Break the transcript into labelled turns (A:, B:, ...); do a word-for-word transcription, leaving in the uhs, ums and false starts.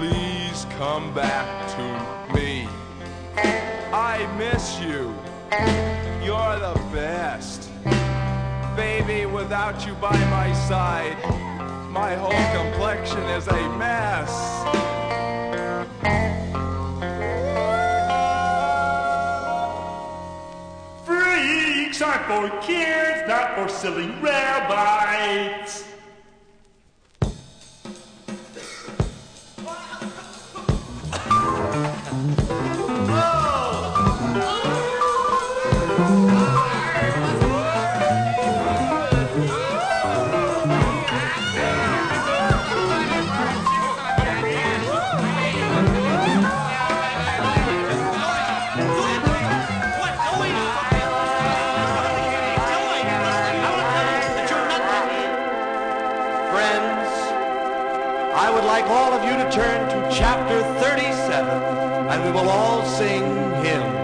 A: please come back to me. I miss you. You're the best. Baby, without you by my side, my whole complexion is a mess.
B: Freaks aren't for kids, not for silly rabbits.
C: I would like all of you to turn to chapter thirty-seven, and we will all sing hymns.